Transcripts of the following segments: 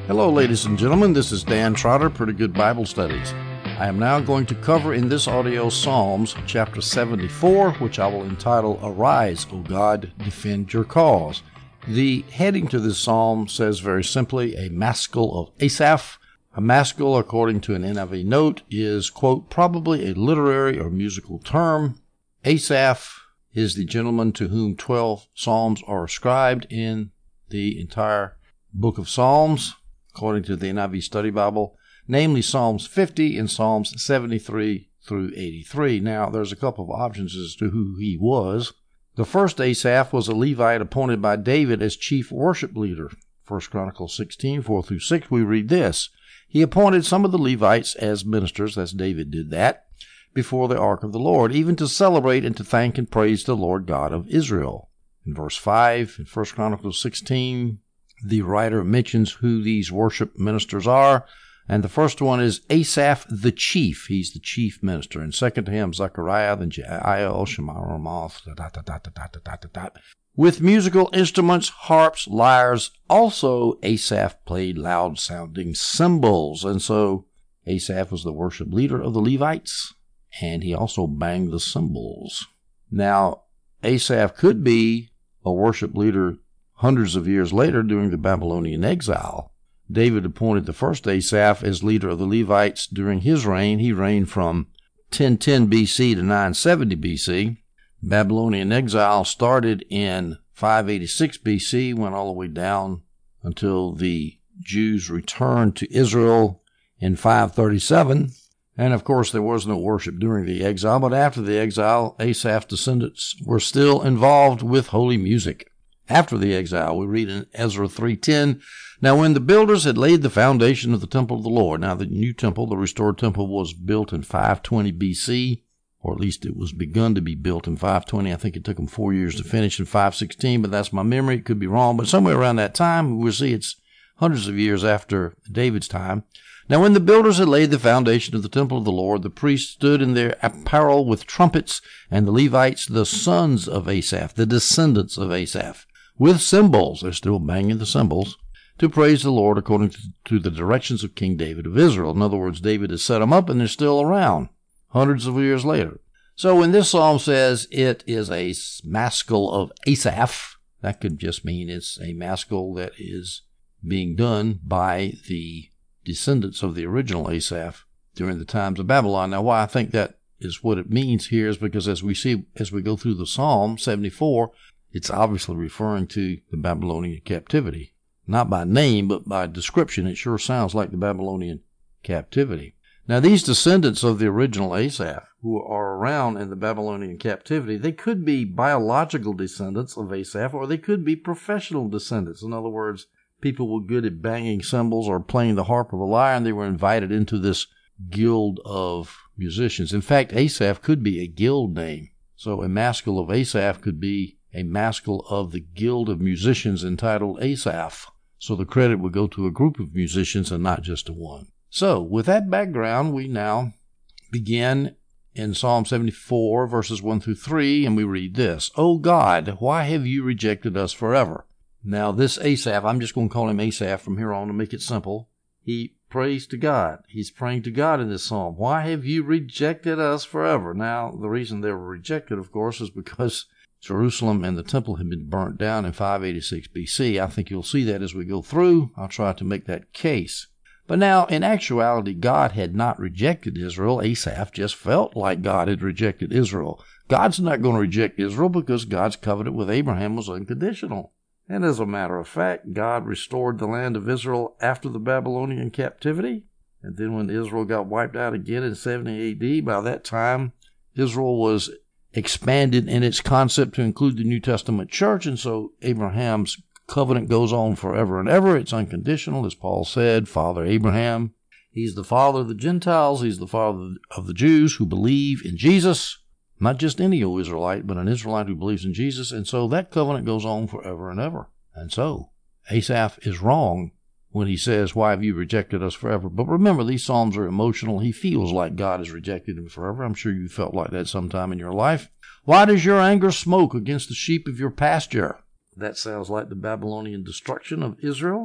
Hello, ladies and gentlemen. This is Dan Trotter, Pretty Good Bible Studies. I am now going to cover in this audio Psalms chapter 74, which I will entitle, Arise, O God, Defend Your Cause. The heading to this psalm says very simply, a maskil of Asaph. A maskil, according to an NIV note, is, quote, probably a literary or musical term. Asaph is the gentleman to whom 12 psalms are ascribed in the entire book of Psalms, according to the NIV Study Bible, namely Psalms 50 and Psalms 73 through 83. Now, there's a couple of options as to who he was. The first Asaph was a Levite appointed by David as chief worship leader. 1 Chronicles 16, 4 through 6, we read this. He appointed some of the Levites as ministers, as David did that, before the ark of the Lord, even to celebrate and to thank and praise the Lord God of Israel. In verse 5, in 1 Chronicles 16, the writer mentions who these worship ministers are, and the first one is Asaph the chief. He's the chief minister. And second to him, Zechariah, then Jeiel, Shemaiah, Ramoth, with musical instruments, harps, lyres. Also, Asaph played loud-sounding cymbals, and so Asaph was the worship leader of the Levites, and he also banged the cymbals. Now, Asaph could be a worship leader hundreds of years later during the Babylonian exile. David appointed the first Asaph as leader of the Levites during his reign. He reigned from 1010 BC to 970 BC. Babylonian exile started in 586 BC, went all the way down until the Jews returned to Israel in 537. And of course, there was no worship during the exile, but after the exile, Asaph's descendants were still involved with holy music. After the exile, we read in Ezra 3:10, now when the builders had laid the foundation of the temple of the Lord, now the new temple, the restored temple, was built in 520 BC, or at least it was begun to be built in 520. I think it took them 4 years to finish in 516, but that's my memory. It could be wrong, but somewhere around that time, we'll see it's hundreds of years after David's time. Now when the builders had laid the foundation of the temple of the Lord, the priests stood in their apparel with trumpets, and the Levites, the sons of Asaph, the descendants of Asaph, with cymbals, they're still banging the cymbals, to praise the Lord according to the directions of King David of Israel. In other words, David has set them up and they're still around hundreds of years later. So when this psalm says it is a maskil of Asaph, that could just mean it's a maskil that is being done by the descendants of the original Asaph during the times of Babylon. Now, why I think that is what it means here is because as we go through the Psalm 74, it's obviously referring to the Babylonian captivity. Not by name, but by description. It sure sounds like the Babylonian captivity. Now, these descendants of the original Asaph, who are around in the Babylonian captivity, they could be biological descendants of Asaph, or they could be professional descendants. In other words, people were good at banging cymbals or playing the harp or the lyre, and they were invited into this guild of musicians. In fact, Asaph could be a guild name. So a maskil of Asaph could be a maskil of the guild of musicians entitled Asaph. So the credit would go to a group of musicians and not just to one. So with that background, we now begin in Psalm 74, verses 1 through 3, and we read this. O God, why have you rejected us forever? Now this Asaph, I'm just going to call him Asaph from here on to make it simple. He prays to God. He's praying to God in this psalm. Why have you rejected us forever? Now, the reason they were rejected, of course, is because Jerusalem and the temple had been burnt down in 586 BC. I think you'll see that as we go through. I'll try to make that case. But now, in actuality, God had not rejected Israel. Asaph just felt like God had rejected Israel. God's not going to reject Israel because God's covenant with Abraham was unconditional. And as a matter of fact, God restored the land of Israel after the Babylonian captivity. And then when Israel got wiped out again in 70 AD, by that time, Israel was expanded in its concept to include the New Testament church, and so Abraham's covenant goes on forever and ever. It's unconditional, as Paul said, Father Abraham. He's the father of the Gentiles. He's the father of the Jews who believe in Jesus. Not just any old Israelite, but an Israelite who believes in Jesus. And so that covenant goes on forever and ever. And so Asaph is wrong when he says, why have you rejected us forever? But remember, these psalms are emotional. He feels like God has rejected him forever. I'm sure you felt like that sometime in your life. Why does your anger smoke against the sheep of your pasture? That sounds like the Babylonian destruction of Israel.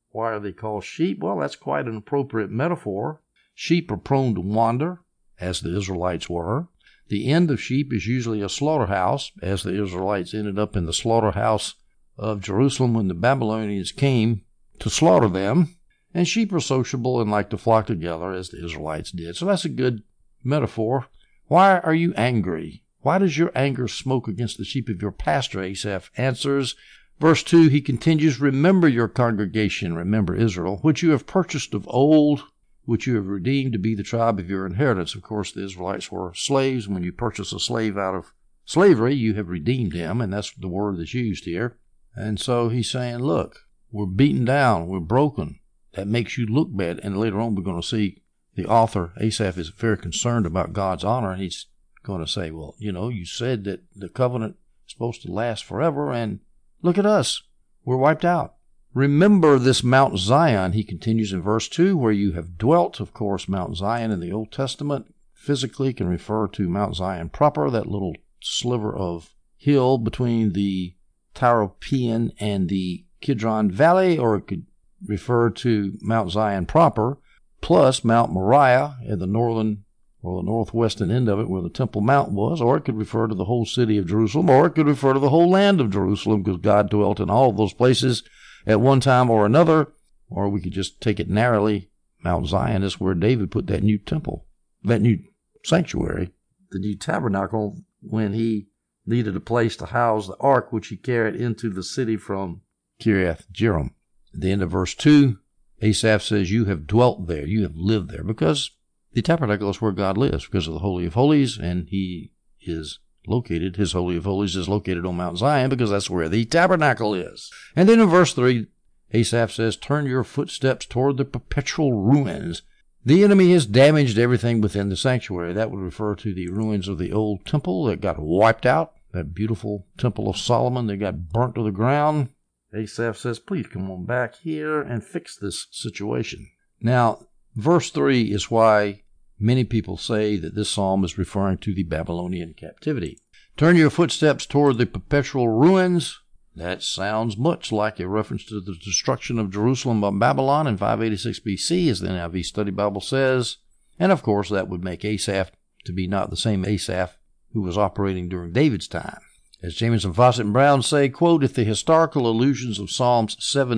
Why are they called sheep? Well, that's quite an appropriate metaphor. Sheep are prone to wander, as the Israelites were. The end of sheep is usually a slaughterhouse, as the Israelites ended up in the slaughterhouse of Jerusalem when the Babylonians came to slaughter them. And sheep are sociable and like to flock together, as the Israelites did. So that's a good metaphor. Why are you angry? Why does your anger smoke against the sheep of your pastor? Asaph answers. Verse 2, he continues, remember your congregation, remember Israel, which you have purchased of old, which you have redeemed to be the tribe of your inheritance. Of course, the Israelites were slaves. When you purchase a slave out of slavery, you have redeemed him, and that's the word that's used here. And so he's saying, look, we're beaten down, we're broken. That makes you look bad. And later on, we're going to see the author, Asaph, is very concerned about God's honor, and he's going to say, well, you said that the covenant is supposed to last forever, and look at us. We're wiped out. Remember this Mount Zion, he continues in verse 2, where you have dwelt. Of course, Mount Zion in the Old Testament physically can refer to Mount Zion proper, that little sliver of hill between the Taropean and the Kidron Valley, or it could refer to Mount Zion proper, plus Mount Moriah at the northern or the northwestern end of it where the Temple Mount was, or it could refer to the whole city of Jerusalem, or it could refer to the whole land of Jerusalem, because God dwelt in all of those places at one time or another, or we could just take it narrowly. Mount Zion is where David put that new temple, that new sanctuary, the new tabernacle, when he needed a place to house the ark, which he carried into the city from Kiriath Jearim. At the end of verse 2, Asaph says, you have dwelt there, you have lived there, because the tabernacle is where God lives, because of the Holy of Holies, and he is located, his Holy of Holies is located on Mount Zion, because that's where the tabernacle is. And then in verse 3, Asaph says, turn your footsteps toward the perpetual ruins. The enemy has damaged everything within the sanctuary. That would refer to the ruins of the old temple that got wiped out, that beautiful temple of Solomon that got burnt to the ground. Asaph says, please come on back here and fix this situation. Now, verse 3 is why many people say that this psalm is referring to the Babylonian captivity. Turn your footsteps toward the perpetual ruins. That sounds much like a reference to the destruction of Jerusalem by Babylon in 586 BC, as the NIV Study Bible says. And of course, that would make Asaph to be not the same Asaph who was operating during David's time. As Jamieson, Fawcett, and Brown say, quote, if the historical allusions of Psalms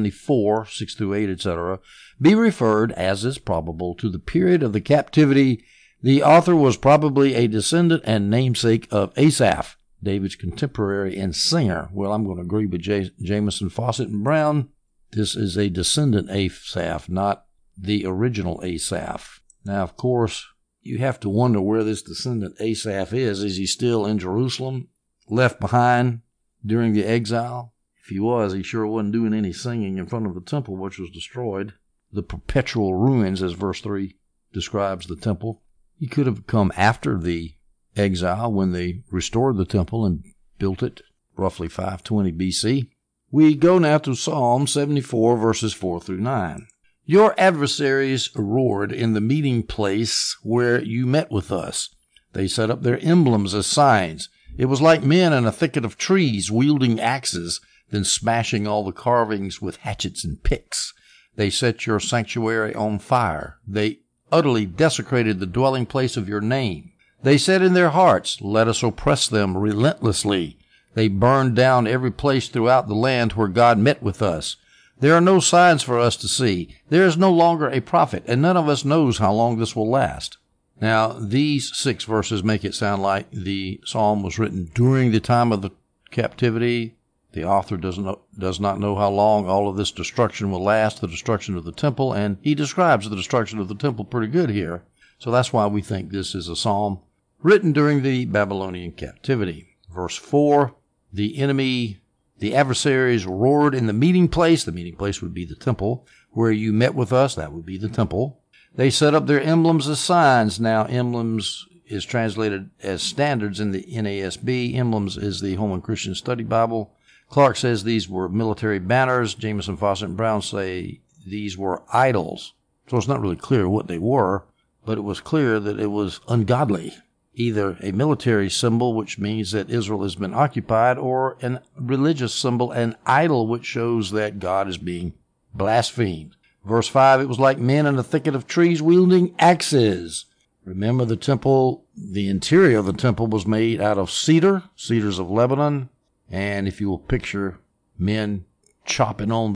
74, 6 through 8, etc., be referred, as is probable, to the period of the captivity, the author was probably a descendant and namesake of Asaph, David's contemporary and singer. Well, I'm going to agree with Jamieson, Fawcett, and Brown. This is a descendant Asaph, not the original Asaph. Now, of course, you have to wonder where this descendant Asaph is. Is he still in Jerusalem, left behind during the exile? If he was, he sure wasn't doing any singing in front of the temple, which was destroyed. The perpetual ruins, as verse 3 describes the temple. He could have come after the exile when they restored the temple and built it, roughly 520 BC. We go now to Psalm 74, verses 4 through 9. Your adversaries roared in the meeting place where you met with us. They set up their emblems as signs. It was like men in a thicket of trees wielding axes, then smashing all the carvings with hatchets and picks. They set your sanctuary on fire. They utterly desecrated the dwelling place of your name. They said in their hearts, let us oppress them relentlessly. They burned down every place throughout the land where God met with us. There are no signs for us to see. There is no longer a prophet, and none of us knows how long this will last. Now, these 6 verses make it sound like the psalm was written during the time of the captivity. The author does not know how long all of this destruction will last, the destruction of the temple, and he describes the destruction of the temple pretty good here. So that's why we think this is a psalm written during the Babylonian captivity. Verse 4, the adversaries roared in the meeting place. The meeting place would be the temple. Where you met with us, that would be the temple. They set up their emblems as signs. Now, emblems is translated as standards in the NASB. Emblems is the Holman Christian Study Bible. Clark says these were military banners. Jamieson, Fawcett, and Brown say these were idols. So it's not really clear what they were, but it was clear that it was ungodly. Either a military symbol, which means that Israel has been occupied, or a religious symbol, an idol, which shows that God is being blasphemed. Verse 5, it was like men in a thicket of trees wielding axes. Remember the temple, the interior of the temple was made out of cedars of Lebanon. And if you will picture men chopping on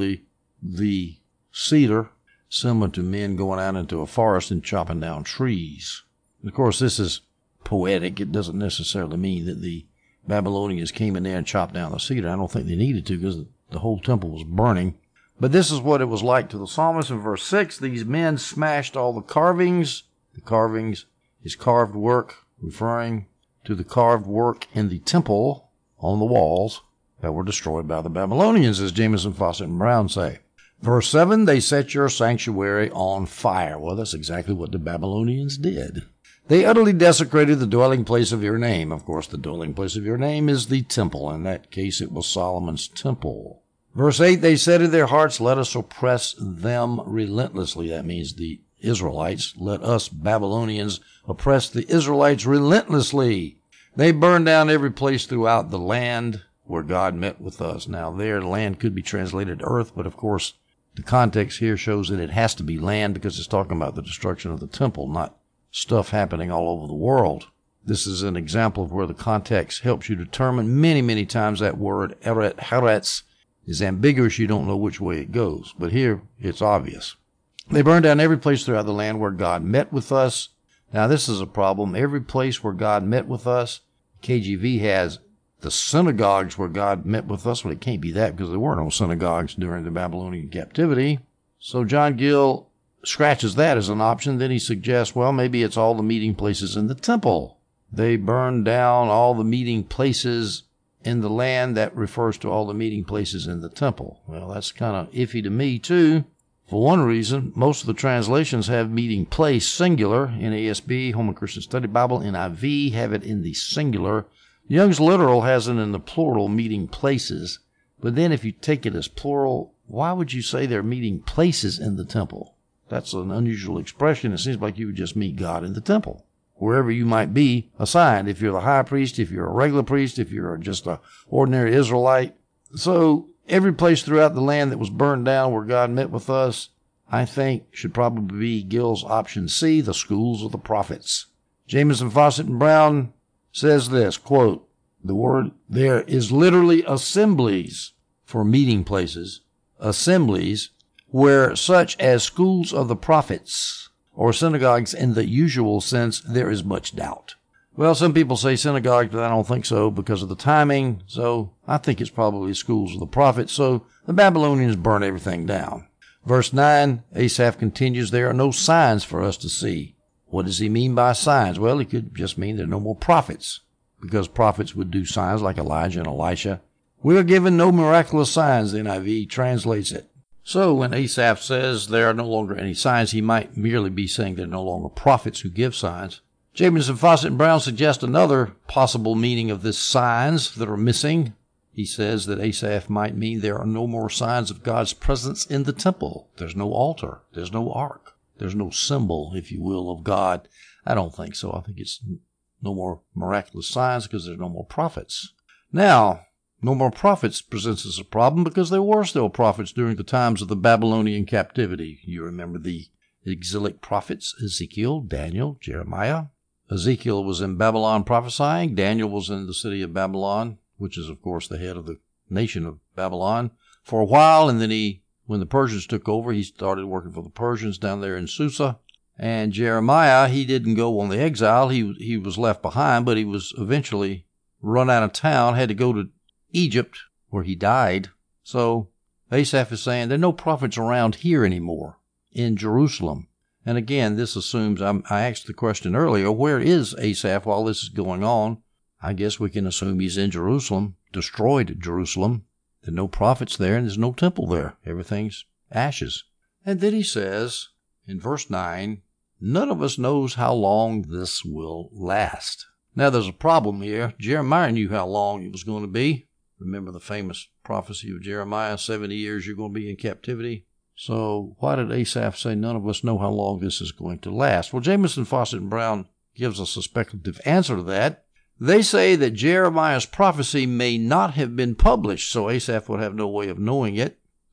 the cedar, similar to men going out into a forest and chopping down trees. And of course, this is poetic. It doesn't necessarily mean that the Babylonians came in there and chopped down the cedar. I don't think they needed to because the whole temple was burning. But this is what it was like to the psalmist in verse 6. These men smashed all the carvings. The carvings is carved work, referring to the carved work in the temple on the walls that were destroyed by the Babylonians, as Jamieson, Fausset, and Brown say. Verse 7, they set your sanctuary on fire. Well, that's exactly what the Babylonians did. They utterly desecrated the dwelling place of your name. Of course, the dwelling place of your name is the temple. In that case, it was Solomon's temple. Verse 8, they said in their hearts, let us oppress them relentlessly. That means the Israelites. Let us Babylonians oppress the Israelites relentlessly. They burned down every place throughout the land where God met with us. Now, there, land could be translated earth, but of course, the context here shows that it has to be land because it's talking about the destruction of the temple, not stuff happening all over the world. This is an example of where the context helps you determine. Many, many times that word, haretz, is ambiguous. You don't know which way it goes. But here, it's obvious. They burned down every place throughout the land where God met with us. Now, this is a problem. Every place where God met with us, KJV has the synagogues where God met with us. Well, it can't be that because there were no synagogues during the Babylonian captivity. So John Gill scratches that as an option. Then he suggests, well, maybe it's all the meeting places in the temple. They burned down all the meeting places in the land. That refers to all the meeting places in the temple. Well, that's kind of iffy to me, too. For one reason, most of the translations have meeting place singular. NASB, Holman Christian Study Bible, NIV have it in the singular. Young's Literal has it in the plural, meeting places. But then if you take it as plural, why would you say they're meeting places in the temple? That's an unusual expression. It seems like you would just meet God in the temple, wherever you might be assigned. If you're the high priest, if you're a regular priest, if you're just an ordinary Israelite. So every place throughout the land that was burned down where God met with us, I think should probably be Gill's option C, the schools of the prophets. Jamieson, Fausset, and Brown says this, quote, the word there is literally assemblies for meeting places, assemblies where such as schools of the prophets or synagogues in the usual sense, there is much doubt. Well, some people say synagogue, but I don't think so because of the timing. So I think it's probably schools of the prophets. So the Babylonians burned everything down. Verse 9, Asaph continues, there are no signs for us to see. What does he mean by signs? Well, he could just mean there are no more prophets because prophets would do signs like Elijah and Elisha. We are given no miraculous signs, the NIV translates it. So when Asaph says there are no longer any signs, he might merely be saying there are no longer prophets who give signs. Jamieson, Fausset, and Brown suggest another possible meaning of this signs that are missing. He says that Asaph might mean there are no more signs of God's presence in the temple. There's no altar. There's no ark. There's no symbol, if you will, of God. I don't think so. I think it's no more miraculous signs because there's no more prophets. Now, no more prophets presents us a problem because there were still prophets during the times of the Babylonian captivity. You remember the exilic prophets, Ezekiel, Daniel, Jeremiah. Ezekiel was in Babylon prophesying. Daniel was in the city of Babylon, which is, of course, the head of the nation of Babylon, for a while. And then when the Persians took over, he started working for the Persians down there in Susa. And Jeremiah, he didn't go on the exile. He was left behind, but he was eventually run out of town, had to go to Egypt, where he died. So Asaph is saying there are no prophets around here anymore in Jerusalem. And again, this assumes, I asked the question earlier, where is Asaph while this is going on? I guess we can assume he's in Jerusalem, destroyed Jerusalem. There are no prophets there, and there's no temple there. Everything's ashes. And then he says, in verse 9, none of us knows how long this will last. Now, there's a problem here. Jeremiah knew how long it was going to be. Remember the famous prophecy of Jeremiah, 70 years you're going to be in captivity. So why did Asaph say none of us know how long this is going to last? Well, Jamieson, Fausset, and Brown gives us a speculative answer to that. They say that Jeremiah's prophecy may not have been published, so Asaph would have no way of knowing it.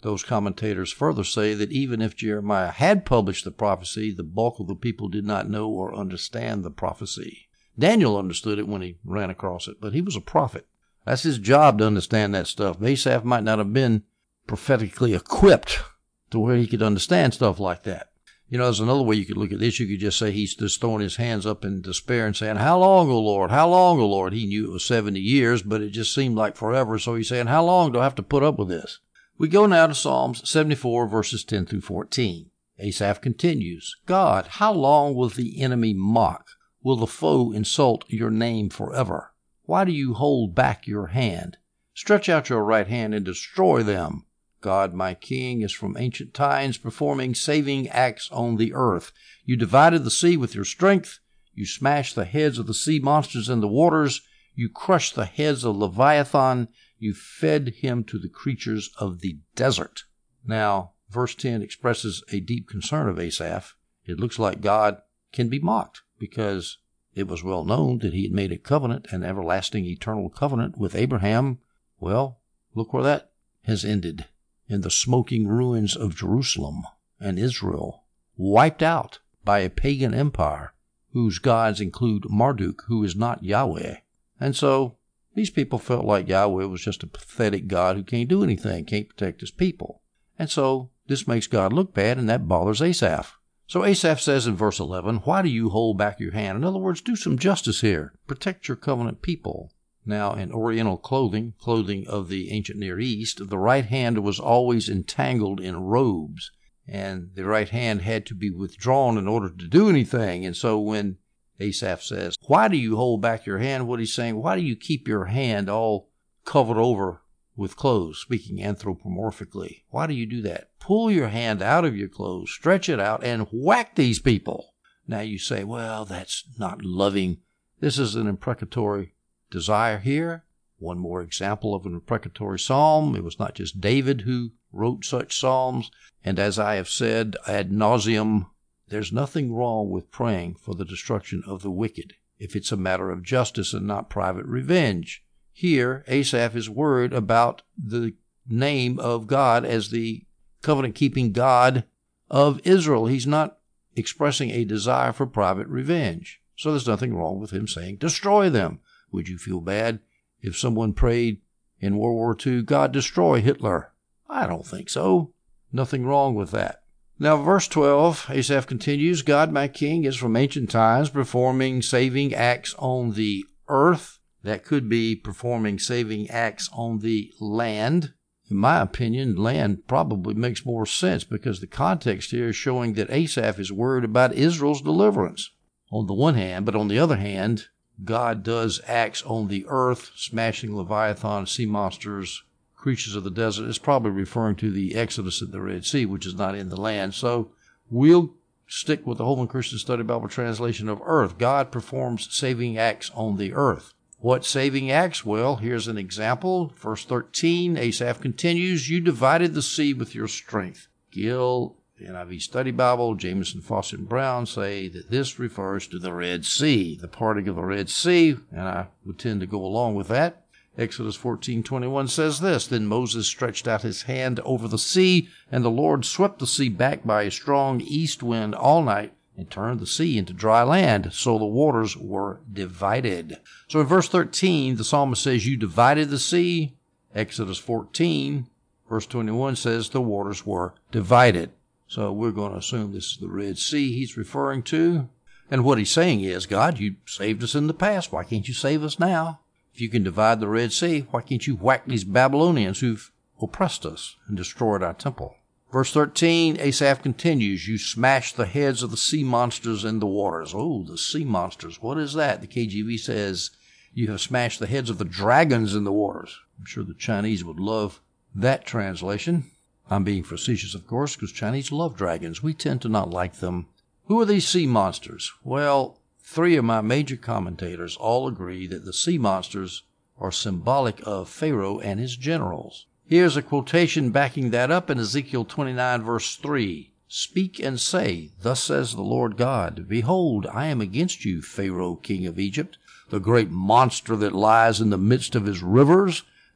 Those commentators further say that even if Jeremiah had published the prophecy, the bulk of the people did not know or understand the prophecy. Daniel understood it when he ran across it, but he was a prophet. That's his job to understand that stuff. Asaph might not have been prophetically equipped to where he could understand stuff like that. There's another way you could look at this. You could just say he's just throwing his hands up in despair and saying, "How long, O Lord? How long, O Lord?" He knew it was 70 years, but it just seemed like forever. So he's saying, "How long do I have to put up with this?" We go now to Psalms 74, verses 10 through 14. Asaph continues, "God, how long will the enemy mock? Will the foe insult your name forever? Why do you hold back your hand? Stretch out your right hand and destroy them. God, my King, is from ancient times, performing saving acts on the earth. You divided the sea with your strength. You smashed the heads of the sea monsters in the waters. You crushed the heads of Leviathan. You fed him to the creatures of the desert." Now, verse 10 expresses a deep concern of Asaph. It looks like God can be mocked because it was well known that he had made a covenant, an everlasting eternal covenant with Abraham. Well, look where that has ended. In the smoking ruins of Jerusalem and Israel, wiped out by a pagan empire whose gods include Marduk, who is not Yahweh. And so these people felt like Yahweh was just a pathetic God who can't do anything, can't protect his people. And so this makes God look bad, and that bothers Asaph. So Asaph says in verse 11, "Why do you hold back your hand?" In other words, do some justice here. Protect your covenant people. Now, in Oriental clothing of the ancient Near East, the right hand was always entangled in robes, and the right hand had to be withdrawn in order to do anything. And so when Asaph says, "Why do you hold back your hand?" what he's saying, why do you keep your hand all covered over with clothes, speaking anthropomorphically? Why do you do that? Pull your hand out of your clothes, stretch it out, and whack these people. Now you say, well, that's not loving. This is an imprecatory desire here. One more example of an imprecatory psalm. It was not just David who wrote such psalms. And as I have said ad nauseum, there's nothing wrong with praying for the destruction of the wicked if it's a matter of justice and not private revenge. Here, Asaph is worried about the name of God as the covenant-keeping God of Israel. He's not expressing a desire for private revenge. So there's nothing wrong with him saying, "Destroy them." Would you feel bad if someone prayed in World War II, "God, destroy Hitler"? I don't think so. Nothing wrong with that. Now, verse 12, Asaph continues, "God, my King, is from ancient times performing saving acts on the earth." That could be performing saving acts on the land. In my opinion, land probably makes more sense because the context here is showing that Asaph is worried about Israel's deliverance on the one hand, but on the other hand, God does acts on the earth, smashing Leviathan, sea monsters, creatures of the desert. It's probably referring to the Exodus at the Red Sea, which is not in the land. So we'll stick with the Holman Christian Study Bible translation of earth. God performs saving acts on the earth. What saving acts? Well, here's an example. Verse 13, Asaph continues, "You divided the sea with your strength." Gill, NIV Study Bible, Jameson, Fawcett, and Brown say that this refers to the Red Sea, the parting of the Red Sea, and I would tend to go along with that. Exodus 14:21 says this, "Then Moses stretched out his hand over the sea, and the Lord swept the sea back by a strong east wind all night and turned the sea into dry land, so the waters were divided." So in verse 13, the psalmist says, "You divided the sea." Exodus 14, verse 21 says, "The waters were divided." So we're going to assume this is the Red Sea he's referring to. And what he's saying is, God, you saved us in the past. Why can't you save us now? If you can divide the Red Sea, why can't you whack these Babylonians who've oppressed us and destroyed our temple? Verse 13, Asaph continues, "You smashed the heads of the sea monsters in the waters." Oh, the sea monsters. What is that? The KJV says, "You have smashed the heads of the dragons in the waters." I'm sure the Chinese would love that translation. I'm being facetious, of course, because Chinese love dragons. We tend to not like them. Who are these sea monsters? Well, three of my major commentators all agree that the sea monsters are symbolic of Pharaoh and his generals. Here's a quotation backing that up in Ezekiel 29, verse 3. "Speak and say, Thus says the Lord God, Behold, I am against you, Pharaoh, king of Egypt, the great monster that lies in the midst of his rivers,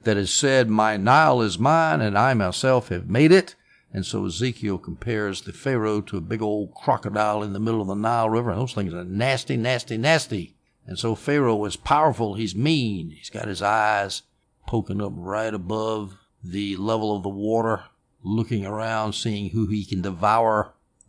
that has said, my Nile is mine and I myself have made it. And so Ezekiel compares the Pharaoh to a big old crocodile in the middle of the Nile River. And those things are nasty, nasty, nasty. And so Pharaoh is powerful. He's mean. He's got his eyes poking up right above the level of the water, looking around, seeing who he can devour.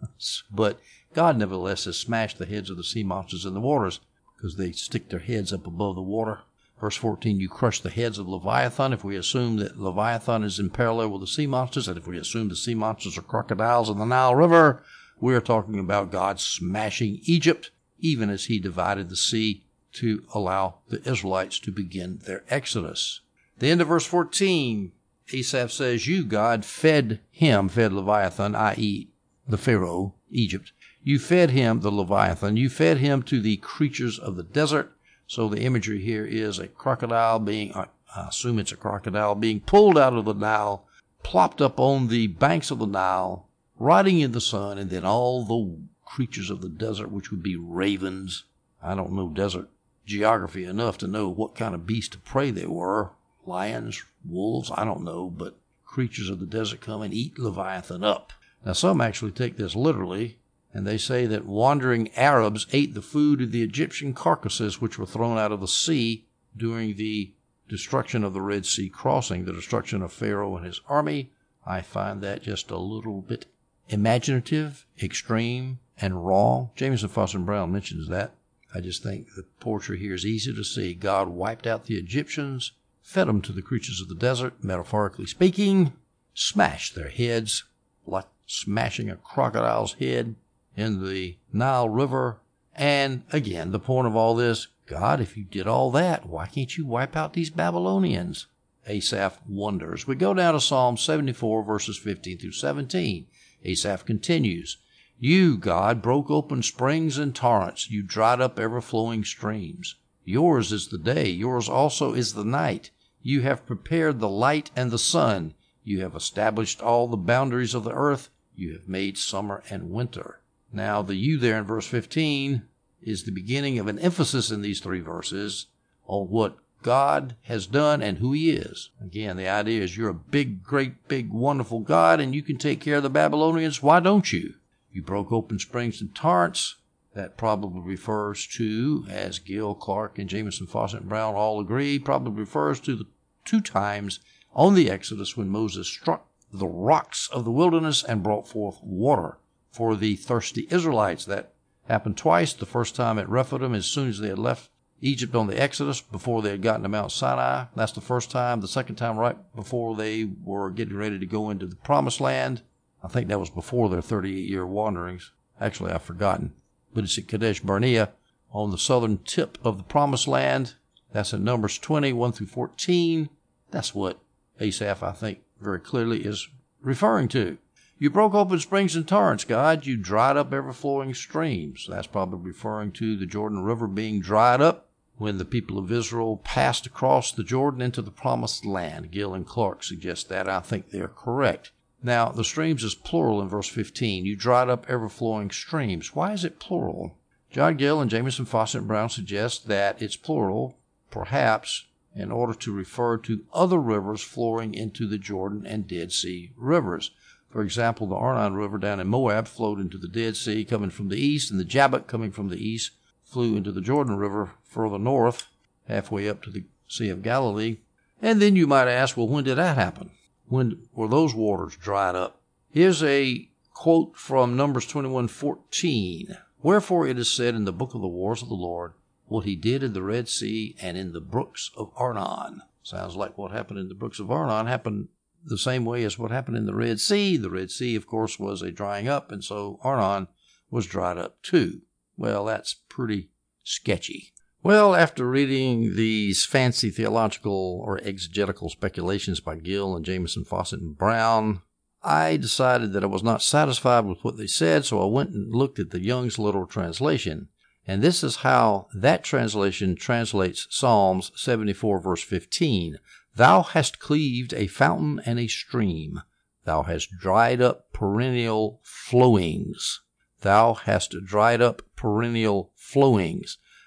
But God nevertheless has smashed the heads of the sea monsters in the waters because they stick their heads up above the water. Verse 14, you crush the heads of Leviathan. If we assume that Leviathan is in parallel with the sea monsters, and if we assume the sea monsters are crocodiles in the Nile River, we're talking about God smashing Egypt, even as he divided the sea to allow the Israelites to begin their exodus. The end of verse 14, Asaph says, you, God, fed Leviathan, i.e. the Pharaoh, Egypt. You fed him, the Leviathan. You fed him to the creatures of the desert. So the imagery here is a crocodile being, I assume it's a crocodile, being pulled out of the Nile, plopped up on the banks of the Nile, rotting in the sun, and then all the creatures of the desert, which would be ravens. I don't know desert geography enough to know what kind of beast of prey they were. Lions, wolves, I don't know, but creatures of the desert come and eat Leviathan up. Now some actually take this literally, and they say that wandering Arabs ate the food of the Egyptian carcasses which were thrown out of the sea during the destruction of the Red Sea crossing, the destruction of Pharaoh and his army. I find that just a little bit imaginative, extreme, and wrong. Jamieson, Foster and Brown mentions that. I just think the portrait here is easy to see. God wiped out the Egyptians, fed them to the creatures of the desert, metaphorically speaking, smashed their heads like smashing a crocodile's head in the Nile River. And again, the point of all this, God, if you did all that, why can't you wipe out these Babylonians? Asaph wonders. We go down to Psalm 74, verses 15 through 17. Asaph continues, you, God, broke open springs and torrents. You dried up ever-flowing streams. Yours is the day. Yours also is the night. You have prepared the light and the sun. You have established all the boundaries of the earth. You have made summer and winter. Now, the you there in verse 15 is the beginning of an emphasis in these three verses on what God has done and who he is. Again, the idea is you're a big, great, big, wonderful God, and you can take care of the Babylonians. Why don't you? You broke open springs and torrents. That probably refers to, as Gill, Clark, and Jamieson, Fawcett, and Brown all agree, probably refers to the two times on the Exodus when Moses struck the rocks of the wilderness and brought forth water for the thirsty Israelites. That happened twice. The first time at Rephidim, as soon as they had left Egypt on the Exodus, before they had gotten to Mount Sinai. That's the first time. The second time, right before they were getting ready to go into the Promised Land. I think that was before their 38-year wanderings. Actually, I've forgotten. But it's at Kadesh Barnea on the southern tip of the Promised Land. That's in Numbers 20, 1 through 14. That's what Asaph, I think, very clearly is referring to. You broke open springs and torrents, God. You dried up ever-flowing streams. That's probably referring to the Jordan River being dried up when the people of Israel passed across the Jordan into the Promised Land. Gill and Clark suggest that. I think they're correct. Now, the streams is plural in verse 15. You dried up ever-flowing streams. Why is it plural? John Gill and Jamieson, Fawcett, and Brown suggest that it's plural, perhaps, in order to refer to other rivers flowing into the Jordan and Dead Sea rivers. For example, the Arnon River down in Moab flowed into the Dead Sea coming from the east, and the Jabbok coming from the east flew into the Jordan River further north, halfway up to the Sea of Galilee. And then you might ask, well, when did that happen? When were those waters dried up? Here's a quote from Numbers 21:14. Wherefore it is said in the book of the wars of the Lord, what he did in the Red Sea and in the brooks of Arnon. Sounds like what happened in the brooks of Arnon happened the same way as what happened in the Red Sea. The Red Sea, of course, was a drying up, and so Arnon was dried up too. Well, that's pretty sketchy. Well, after reading these fancy theological or exegetical speculations by Gill and Jamieson, Fawcett, and Brown, I decided that I was not satisfied with what they said, so I went and looked at the Young's Literal Translation. And this is how that translation translates Psalms 74, verse 15. Thou hast cleaved a fountain and a stream. Thou hast dried up perennial flowings. Thou hast dried up perennial flowings.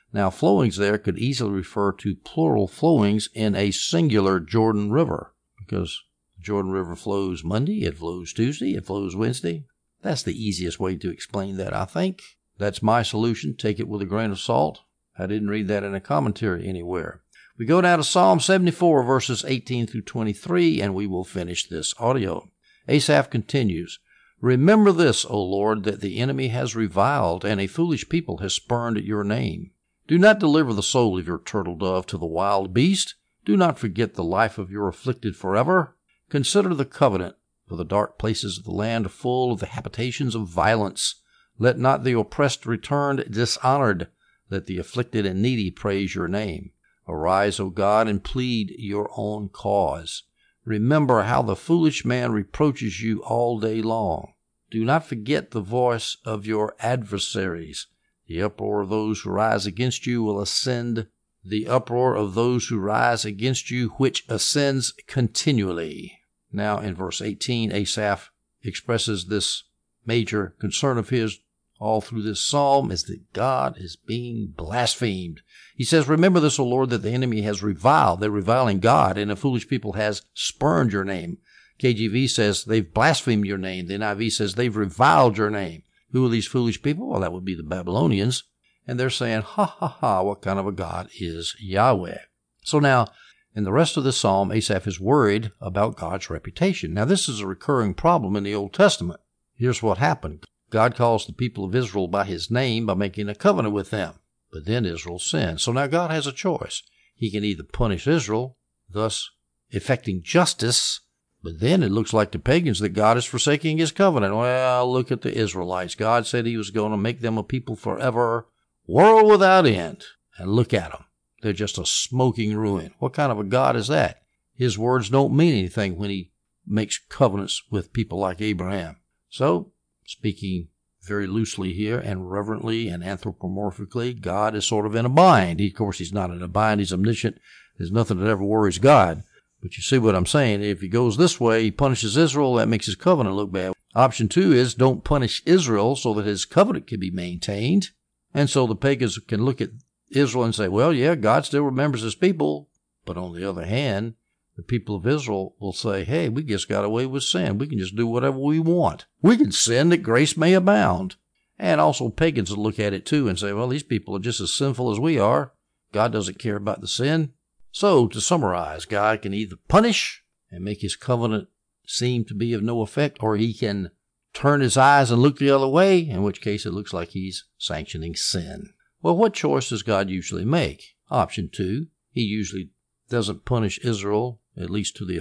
Now, flowings there could easily refer to plural flowings in a singular Jordan River, because the Jordan River flows Monday, it flows Tuesday, it flows Wednesday. That's the easiest way to explain that, I think. That's my solution. Take it with a grain of salt. I didn't read that in a commentary anywhere. We go down to Psalm 74, verses 18 through 23, and we will finish this audio. Asaph continues, "Remember this, O Lord, that the enemy has reviled, and a foolish people has spurned your name. Do not deliver the soul of your turtle dove to the wild beast. Do not forget the life of your afflicted forever. Consider the covenant, for the dark places of the land are full of the habitations of violence. Let not the oppressed return dishonored. Let the afflicted and needy praise your name. Arise, O God, and plead your own cause. Remember how the foolish man reproaches you all day long. Do not forget the voice of your adversaries. The uproar of those who rise against you will ascend. The uproar of those who rise against you, which ascends continually." Now in verse 18, Asaph expresses this major concern of his all through this psalm, is that God is being blasphemed. He says, "Remember this, O Lord, that the enemy has reviled." They're reviling God, and a foolish people has spurned your name. KJV says they've blasphemed your name. The NIV says they've reviled your name. Who are these foolish people? Well, that would be the Babylonians. And they're saying, ha, ha, ha, what kind of a God is Yahweh? So now, in the rest of the psalm, Asaph is worried about God's reputation. Now, this is a recurring problem in the Old Testament. Here's what happened. God calls the people of Israel by his name by making a covenant with them. But then Israel sinned. So now God has a choice. He can either punish Israel, thus effecting justice, but then it looks like the pagans that God is forsaking his covenant. Well, look at the Israelites. God said he was going to make them a people forever, world without end. And look at them. They're just a smoking ruin. What kind of a God is that? His words don't mean anything when he makes covenants with people like Abraham. So, speaking very loosely here and reverently and anthropomorphically, God is sort of in a bind. Of course, he's not in a bind. He's omniscient. There's nothing that ever worries God. But you see what I'm saying? If he goes this way, he punishes Israel, that makes his covenant look bad. Option 2 is don't punish Israel so that his covenant can be maintained. And so the pagans can look at Israel and say, well, yeah, God still remembers his people. But on the other hand, the people of Israel will say, hey, we just got away with sin. We can just do whatever we want. We can sin that grace may abound. And also pagans will look at it too and say, well, these people are just as sinful as we are. God doesn't care about the sin. So to summarize, God can either punish and make his covenant seem to be of no effect, or he can turn his eyes and look the other way, in which case it looks like he's sanctioning sin. Well, what choice does God usually make? Option 2, he usually doesn't punish Israel, at least to the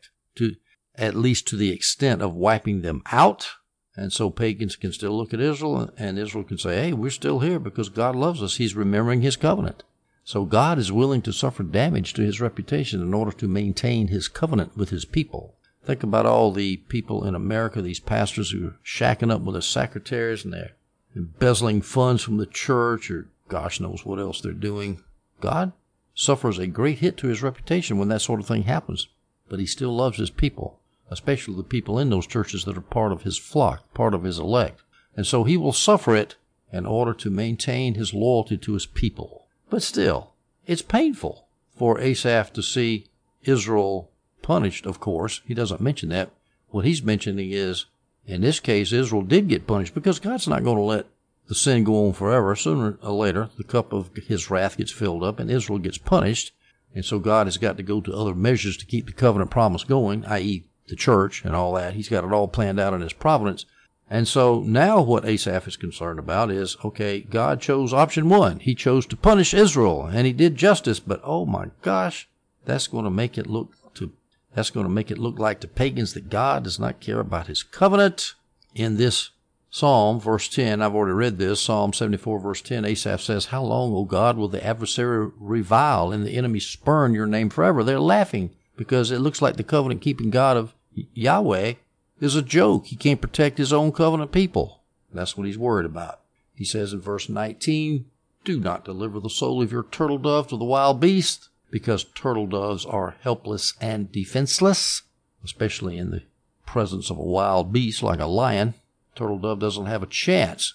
extent of wiping them out. And so pagans can still look at Israel, and Israel can say, hey, we're still here because God loves us. He's remembering his covenant. So God is willing to suffer damage to his reputation in order to maintain his covenant with his people. Think about all the people in America, these pastors who are shacking up with their secretaries and they're embezzling funds from the church, or gosh knows what else they're doing. God suffers a great hit to his reputation when that sort of thing happens. But he still loves his people, especially the people in those churches that are part of his flock, part of his elect. And so he will suffer it in order to maintain his loyalty to his people. But still, it's painful for Asaph to see Israel punished, of course. He doesn't mention that. What he's mentioning is, in this case, Israel did get punished because God's not going to let the sin go on forever. Sooner or later, the cup of his wrath gets filled up and Israel gets punished. And so God has got to go to other measures to keep the covenant promise going, i.e. the church and all that. He's got it all planned out in his providence. And so now what Asaph is concerned about is, okay, God chose option 1. He chose to punish Israel, and he did justice. But oh my gosh, that's going to make it look like to pagans that God does not care about his covenant. In this Psalm, verse 10, I've already read this, Psalm 74, verse 10, Asaph says, how long, O God, will the adversary revile and the enemy spurn your name forever? They're laughing because it looks like the covenant-keeping God of Yahweh is a joke. He can't protect his own covenant people. That's what he's worried about. He says in verse 19, do not deliver the soul of your turtle dove to the wild beast, because turtle doves are helpless and defenseless, especially in the presence of a wild beast like a lion. Turtle dove doesn't have a chance.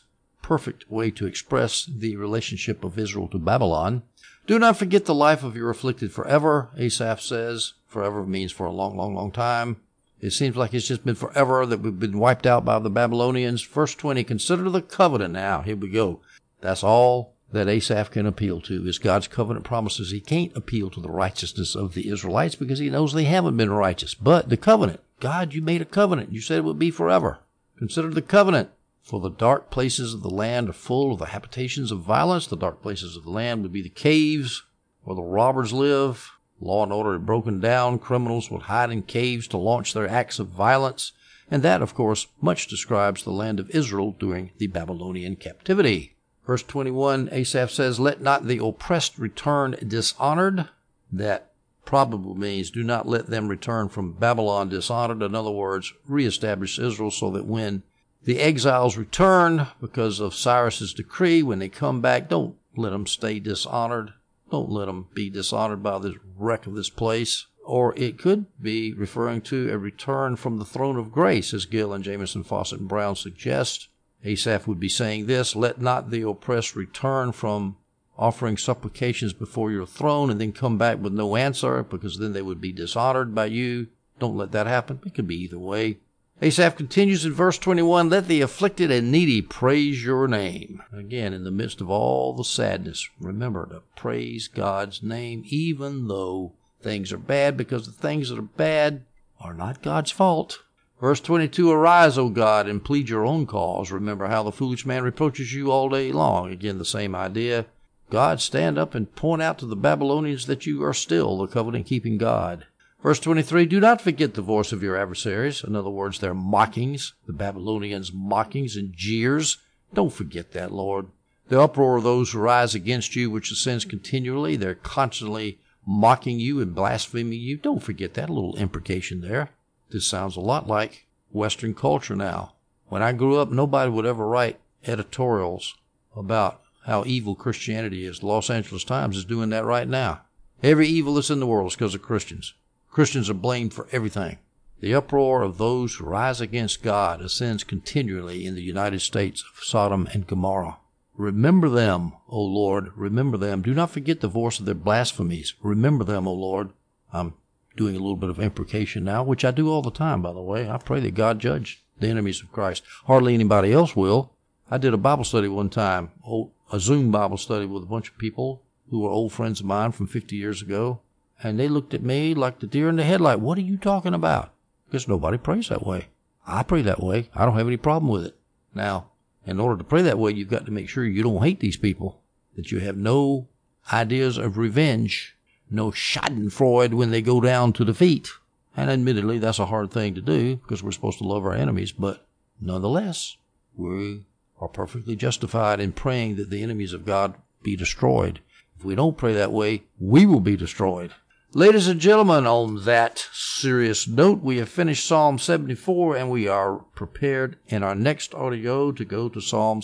perfect way to express the relationship of Israel to Babylon. Do not forget the life of your afflicted forever, Asaph says. Forever means for a long, long, long time. It seems like it's just been forever that we've been wiped out by the Babylonians. Verse 20, consider the covenant now. Here we go. That's all that Asaph can appeal to is God's covenant promises. He can't appeal to the righteousness of the Israelites because he knows they haven't been righteous. But the covenant, God, you made a covenant. You said it would be forever. Consider the covenant. For the dark places of the land are full of the habitations of violence. The dark places of the land would be the caves where the robbers live. Law and order had broken down. Criminals would hide in caves to launch their acts of violence. And that, of course, much describes the land of Israel during the Babylonian captivity. Verse 21, Asaph says, let not the oppressed return dishonored. That probably means do not let them return from Babylon dishonored. In other words, reestablish Israel so that when the exiles return because of Cyrus's decree, when they come back, don't let them stay dishonored. Don't let them be dishonored by this wreck of this place. Or it could be referring to a return from the throne of grace, as Gill and Jamieson, Fawcett, and Brown suggest. Asaph would be saying this, let not the oppressed return from offering supplications before your throne and then come back with no answer, because then they would be dishonored by you. Don't let that happen. It could be either way. Asaph continues in verse 21, let the afflicted and needy praise your name. Again, in the midst of all the sadness, remember to praise God's name, even though things are bad, because the things that are bad are not God's fault. Verse 22, arise, O God, and plead your own cause. Remember how the foolish man reproaches you all day long. Again, the same idea. God, stand up and point out to the Babylonians that you are still the covenant-keeping God. Verse 23, do not forget the voice of your adversaries. In other words, their mockings, the Babylonians' mockings and jeers. Don't forget that, Lord. The uproar of those who rise against you, which ascends continually. They're constantly mocking you and blaspheming you. Don't forget that little imprecation there. This sounds a lot like Western culture now. When I grew up, nobody would ever write editorials about how evil Christianity is. The Los Angeles Times is doing that right now. Every evil that's in the world is because of Christians. Christians are blamed for everything. The uproar of those who rise against God ascends continually in the United States of Sodom and Gomorrah. Remember them, O Lord, remember them. Do not forget the voice of their blasphemies. Remember them, O Lord. I'm doing a little bit of imprecation now, which I do all the time, by the way. I pray that God judge the enemies of Christ. Hardly anybody else will. I did a Bible study one time, a Zoom Bible study with a bunch of people who were old friends of mine from 50 years ago, and they looked at me like the deer in the headlight. What are you talking about? Because nobody prays that way. I pray that way. I don't have any problem with it. Now, in order to pray that way, you've got to make sure you don't hate these people, that you have no ideas of revenge, no schadenfreude when they go down to defeat. And admittedly, that's a hard thing to do because we're supposed to love our enemies, but nonetheless, we are perfectly justified in praying that the enemies of God be destroyed. If we don't pray that way, we will be destroyed. Ladies and gentlemen, on that serious note, we have finished Psalm 74, and we are prepared in our next audio to go to Psalm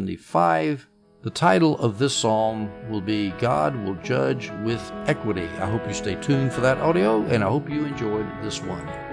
75. The title of this psalm will be God Will Judge with Equity. I hope you stay tuned for that audio, and I hope you enjoyed this one.